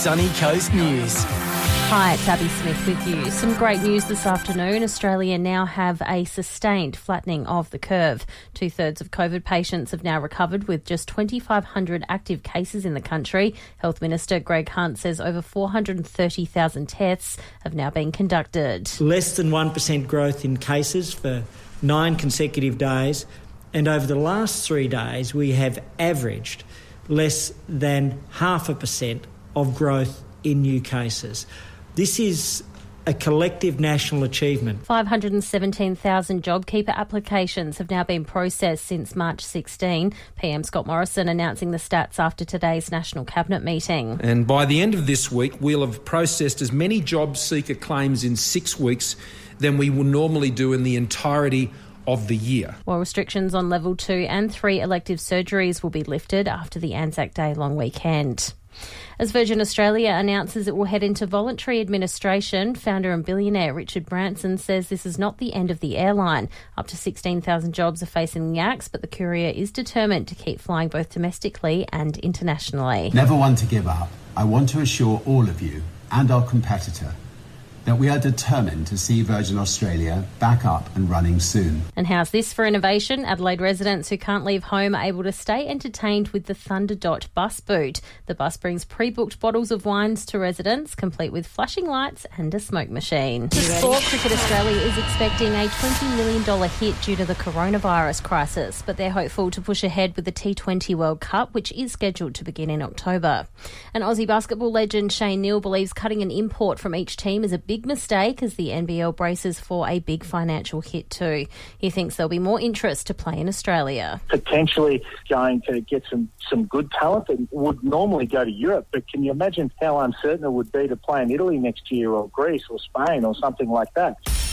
Sunny Coast News. Hi, it's Abby Smith with you. Some great news this afternoon. Australia now have a sustained flattening of the curve. 2/3 of COVID patients have now recovered, with just 2,500 active cases in the country. Health Minister Greg Hunt says over 430,000 tests have now been conducted. Less than 1% growth in cases for 9 consecutive days, and over the last 3 days we have averaged less than 0.5% of growth in new cases. This is a collective national achievement. 517,000 JobKeeper applications have now been processed since March 16. PM Scott Morrison announcing the stats after today's National Cabinet meeting. And by the end of this week, we'll have processed as many job seeker claims in 6 weeks than we will normally do in the entirety of the year. While restrictions on level 2 and 3 elective surgeries will be lifted after the Anzac Day long weekend. As Virgin Australia announces it will head into voluntary administration, founder and billionaire Richard Branson says this is not the end of the airline. Up to 16,000 jobs are facing the axe, but the courier is determined to keep flying both domestically and internationally. Never one to give up. I want to assure all of you and our competitor that we are determined to see Virgin Australia back up and running soon. And how's this for innovation? Adelaide residents who can't leave home are able to stay entertained with the Thunderdot bus boot. The bus brings pre-booked bottles of wines to residents, complete with flashing lights and a smoke machine. Sport Cricket Australia is expecting a $20 million hit due to the coronavirus crisis, but they're hopeful to push ahead with the T20 World Cup, which is scheduled to begin in October. And Aussie basketball legend Shane Neal believes cutting an import from each team is a big mistake as the NBL braces for a big financial hit too. He thinks there'll be more interest to play in Australia. Potentially going to get some good talent that would normally go to Europe, but can you imagine how uncertain it would be to play in Italy next year or Greece or Spain or something like that?